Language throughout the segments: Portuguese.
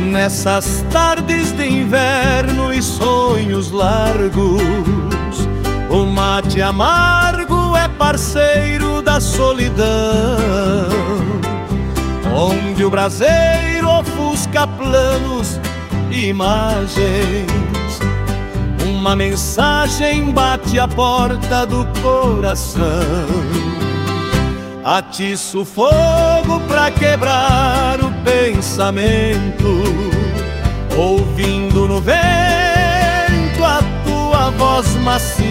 Nessas tardes de inverno e sonhos largos, o mate amargo é parceiro da solidão, onde o braseiro ofusca planos e imagens. Uma mensagem bate à porta do coração, atiça o fogo pra quebrar o pensamento, ouvindo no vento a tua voz macia.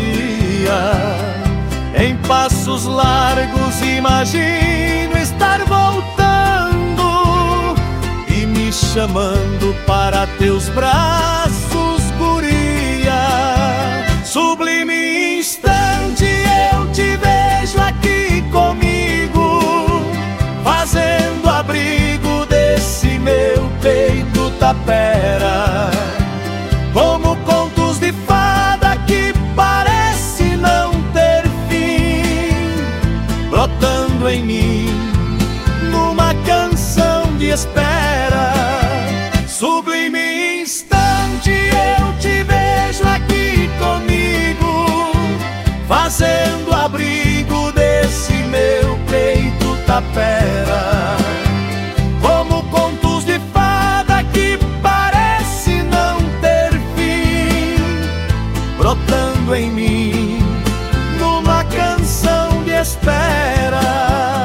Em passos largos imagino estar voltando e me chamando para teus braços, guria. Sublime instante, eu te vejo aqui comigo, fazendo abrigo desse meu peito tapera, como contos de fada que parece não ter fim, brotando em mim numa canção de espera. Sublime instante, eu te vejo aqui comigo, fazendo abrigo desse meu peito tapera, como contos de fada que parece não ter fim, brotando em mim numa canção de espera.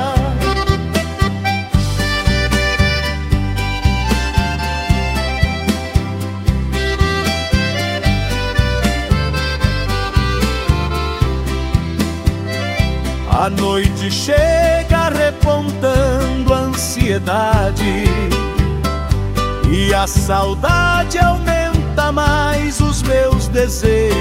A noite chega repontando a ansiedade, e a saudade aumenta mais os meus desejos.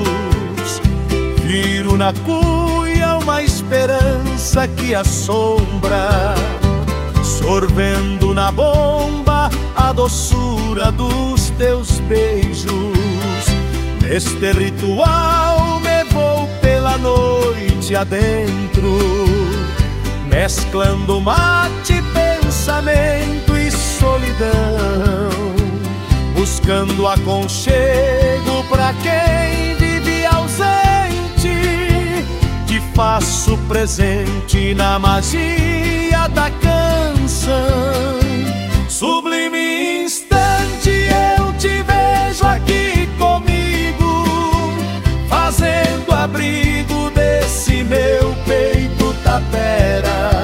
Viro na cuia uma esperança que assombra, sorvendo na bomba a doçura dos teus beijos. Neste ritual me vou pela noite adentro, mesclando mate, pensamento e solidão, buscando aconchego pra quem vive ausente. Te faço presente na magia da canção. Sublime instante, eu te vejo aqui comigo, fazendo abrigo desse meu peito tapera,